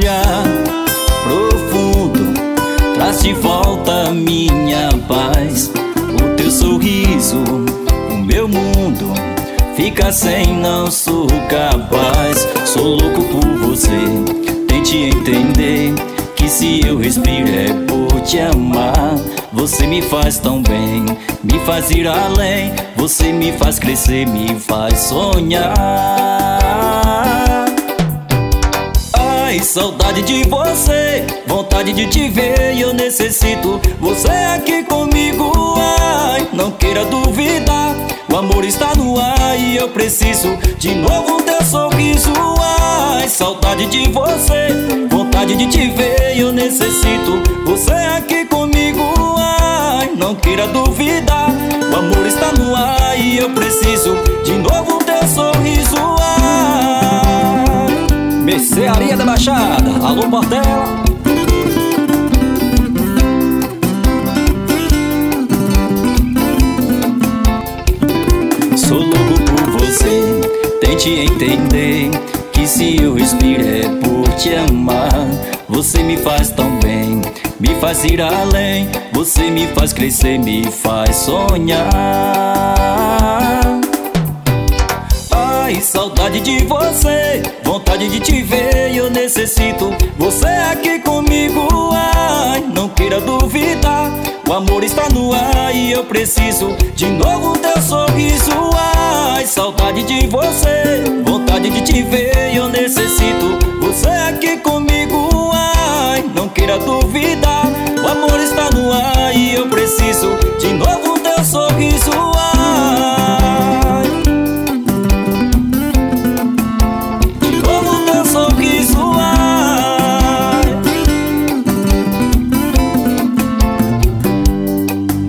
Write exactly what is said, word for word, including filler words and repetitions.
olhar profundo traz de volta a minha paz. O teu sorriso, o meu mundo fica sem, não sou capaz. Sou louco por você, tente entender que se eu respiro é por te amar. Você me faz tão bem, me faz ir além. Você me faz crescer, me faz sonhar. Ai, saudade de você, vontade de te ver, e eu necessito você aqui comigo. Ai, não queira duvidar, o amor está no ar e eu preciso de novo teu sorriso. Ai, saudade de você, vontade de te ver, e eu necessito você aqui comigo. Ai, não queira duvidar, o amor está no ar e eu preciso de novo teu sorriso. Ai, Mercearia da Baixada, alô Portela. Sou louco por você, tente entender que se eu respiro é por te amar. Você me faz tão bem, me faz ir além. Você me faz crescer, me faz sonhar. Ai, saudade de você, vontade de te ver, e eu necessito você aqui comigo. Ai, não queira duvidar, o amor está no ar e eu preciso de novo teu sorriso. Ai, saudade de você, vontade de te ver, e eu necessito você aqui comigo. Ai, não queira duvidar, o amor está no ar